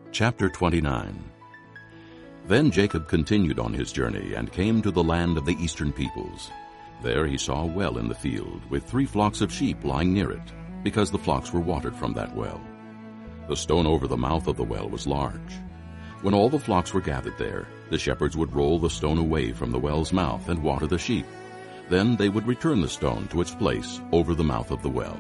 Chapter 29. Then Jacob continued on his journey and came to the land of the eastern peoples. There he saw a well in the field, with 3 flocks of sheep lying near it, because the flocks were watered from that well. The stone over the mouth of the well was large. When all the flocks were gathered there, the shepherds would roll the stone away from the well's mouth and water the sheep. Then they would return the stone to its place over the mouth of the well.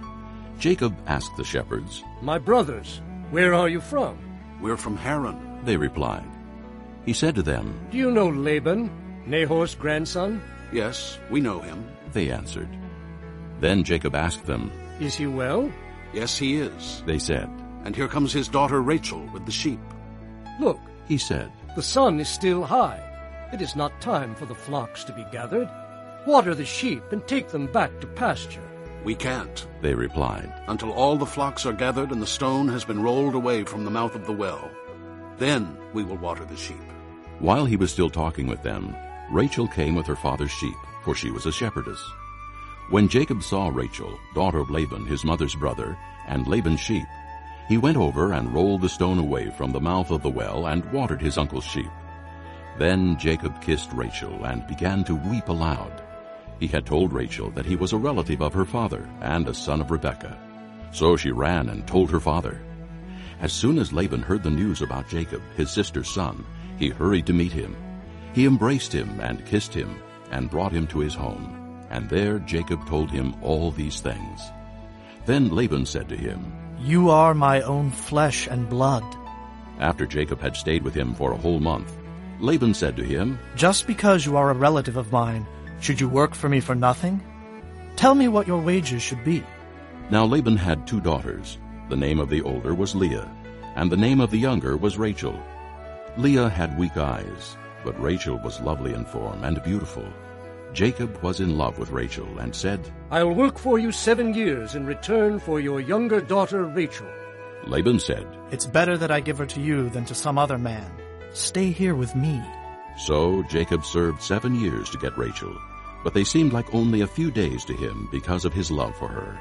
Jacob asked the shepherds, "My brothers, where are you from?" "We're from Haran," they replied. He said to them, "Do you know Laban, Nahor's grandson?" "Yes, we know him." they answered. Then Jacob asked them, "Is he well?" "Yes, he is. they said. And here comes his daughter Rachel with the sheep." "Look, He said, the sun is still high. It is not time for the flocks to be gathered. Water the sheep and take them back to pasture." "We can't, they replied. until all the flocks are gathered and the stone has been rolled away from the mouth of the well. Then we will water the sheep." While he was still talking with them, Rachel came with her father's sheep, for she was a shepherdess. When Jacob saw Rachel, daughter of Laban, his mother's brother, and Laban's sheep, he went over and rolled the stone away from the mouth of the well and watered his uncle's sheep. Then Jacob kissed Rachel and began to weep aloud. He had told Rachel that he was a relative of her father and a son of Rebekah. So she ran and told her father. As soon as Laban heard the news about Jacob, his sister's son, he hurried to meet him. He embraced him and kissed him and brought him to his home. And there Jacob told him all these things. Then Laban said to him, "You are my own flesh and blood." After Jacob had stayed with him for a whole month, Laban said to him, Just because you are a relative of mine, should you work for me for nothing? Tell me what your wages should be. Now Laban had 2 daughters. The name of the older was Leah, and the name of the younger was Rachel. Leah had weak eyes, but Rachel was lovely in form and beautiful. Jacob was in love with Rachel and said, "I'll work for you 7 years in return for your younger daughter Rachel." Laban said, It's better that I give her to you than to some other man. Stay here with me. So Jacob served 7 years to get Rachel, but they seemed like only a few days to him because of his love for her.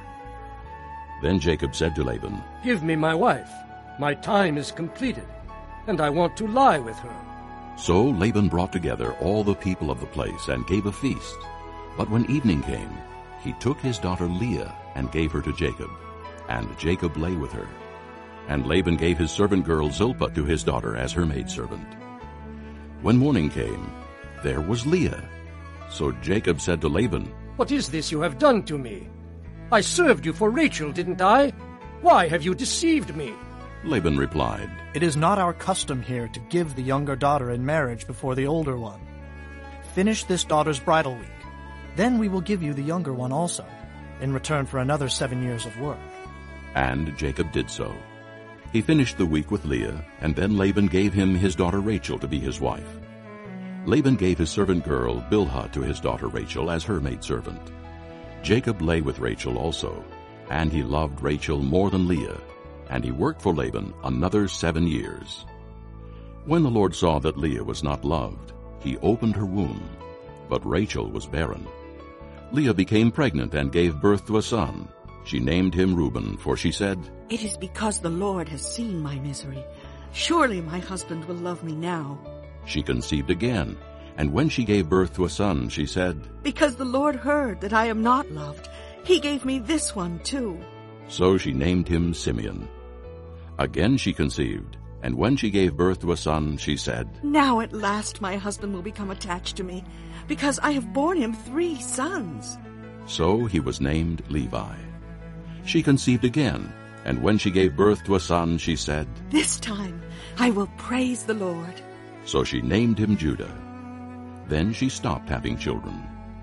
Then Jacob said to Laban, "Give me my wife. My time is completed, and I want to lie with her." So Laban brought together all the people of the place and gave a feast. But when evening came, he took his daughter Leah and gave her to Jacob, and Jacob lay with her. And Laban gave his servant girl Zilpah to his daughter as her maidservant. When morning came, there was Leah. So Jacob said to Laban, "What is this you have done to me? I served you for Rachel, didn't I? Why have you deceived me?" Laban replied, It is not our custom here to give the younger daughter in marriage before the older one. Finish this daughter's bridal week. Then we will give you the younger one also, in return for another 7 years of work. And Jacob did so. He finished the week with Leah, and then Laban gave him his daughter Rachel to be his wife. Laban gave his servant girl Bilhah to his daughter Rachel as her maidservant. Jacob lay with Rachel also, and he loved Rachel more than Leah, and he worked for Laban another 7 years. When the Lord saw that Leah was not loved, he opened her womb, but Rachel was barren. Leah became pregnant and gave birth to a son. She named him Reuben, for she said, It is because the Lord has seen my misery. Surely my husband will love me now. She conceived again, and when she gave birth to a son, she said, Because the Lord heard that I am not loved, he gave me this one too. So she named him Simeon. Again she conceived, and when she gave birth to a son, she said, Now at last my husband will become attached to me, because I have borne him 3 sons. So he was named Levi. She conceived again, and when she gave birth to a son, she said, This time I will praise the Lord. So she named him Judah. Then she stopped having children.